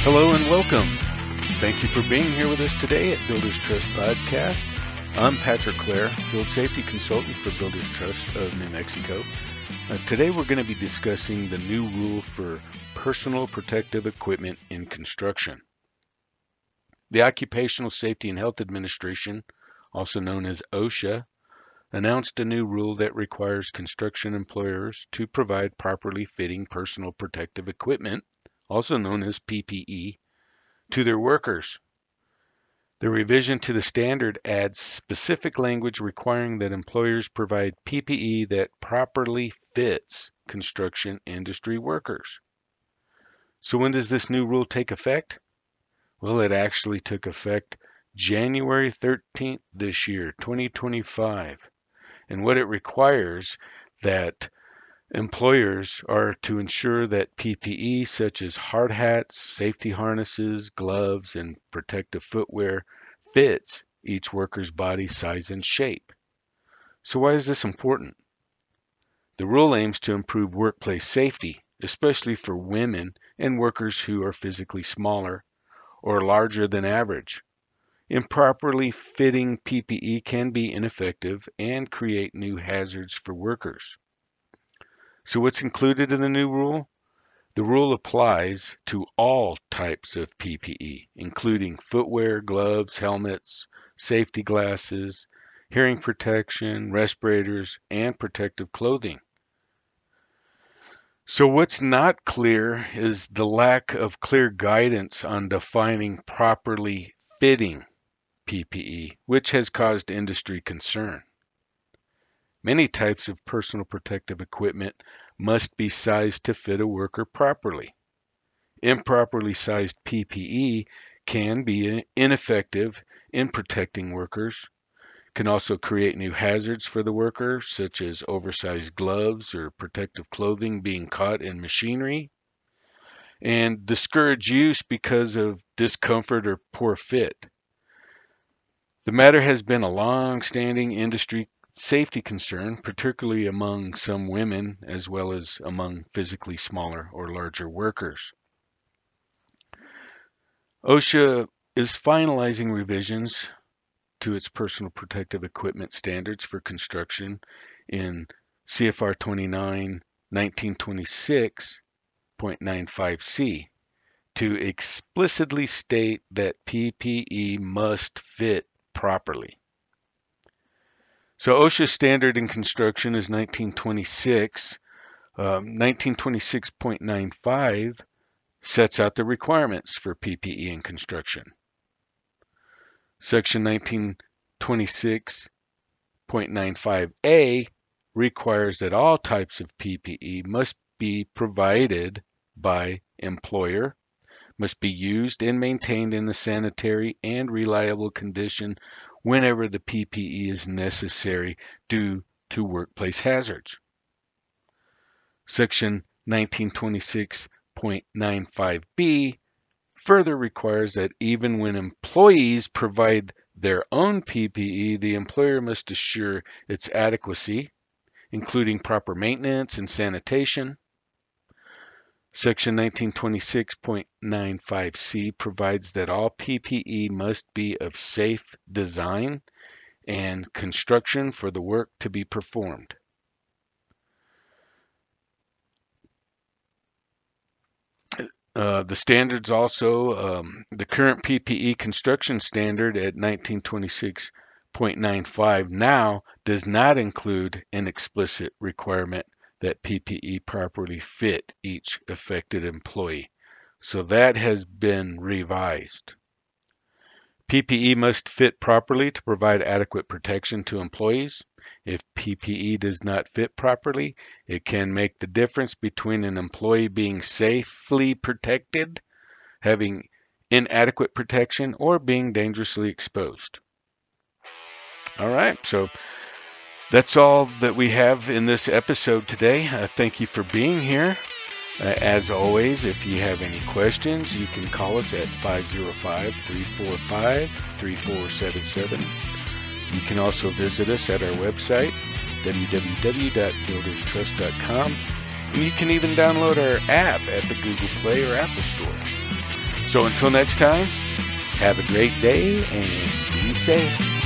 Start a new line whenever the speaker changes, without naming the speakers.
Hello and welcome. Thank you for being here with us today at Builders Trust Podcast. I'm Patrick Clare, Build Safety Consultant for Builders Trust of New Mexico. Today we're going to be discussing the new rule for personal protective equipment in construction. The Occupational Safety and Health Administration, also known as OSHA, announced a new rule that requires construction employers to provide properly fitting personal protective equipment, also known as PPE, to their workers. The revision to the standard adds specific language requiring that employers provide PPE that properly fits construction industry workers. So when does this new rule take effect? Well, it actually took effect January 13th this year, 2025. And what it requires that employers are to ensure that PPE such as hard hats, safety harnesses, gloves, and protective footwear fits each worker's body size and shape. So why is this important? The rule aims to improve workplace safety, especially for women and workers who are physically smaller or larger than average. Improperly fitting PPE can be ineffective and create new hazards for workers. So what's included in the new rule? The rule applies to all types of PPE, including footwear, gloves, helmets, safety glasses, hearing protection, respirators, and protective clothing. So what's not clear is the lack of clear guidance on defining properly fitting PPE, which has caused industry concern. Many types of personal protective equipment must be sized to fit a worker properly. Improperly sized PPE can be ineffective in protecting workers, can also create new hazards for the worker, such as oversized gloves or protective clothing being caught in machinery, and discourage use because of discomfort or poor fit. The matter has been a long-standing industry safety concern, particularly among some women as well as among physically smaller or larger workers. OSHA is finalizing revisions to its personal protective equipment standards for construction in CFR 29/1926.95C to explicitly state that PPE must fit properly. So OSHA standard in construction is 1926. 1926.95 sets out the requirements for PPE in construction. Section 1926.95A requires that all types of PPE must be provided by employer, must be used and maintained in a sanitary and reliable condition whenever the PPE is necessary due to workplace hazards. Section 1926.95B further requires that even when employees provide their own PPE, the employer must assure its adequacy, including proper maintenance and sanitation. Section 1926.95C provides that all PPE must be of safe design and construction for the work to be performed. The standards also, the current PPE construction standard at 1926.95 now does not include an explicit requirement that PPE properly fit each affected employee. So that has been revised. PPE must fit properly to provide adequate protection to employees. If PPE does not fit properly, it can make the difference between an employee being safely protected, having inadequate protection, or being dangerously exposed. All right, so that's all that we have in this episode today. Thank you for being here. As always, if you have any questions, you can call us at 505-345-3477. You can also visit us at our website, www.builderstrust.com, and you can even download our app at the Google Play or Apple Store. So until next time, have a great day and be safe.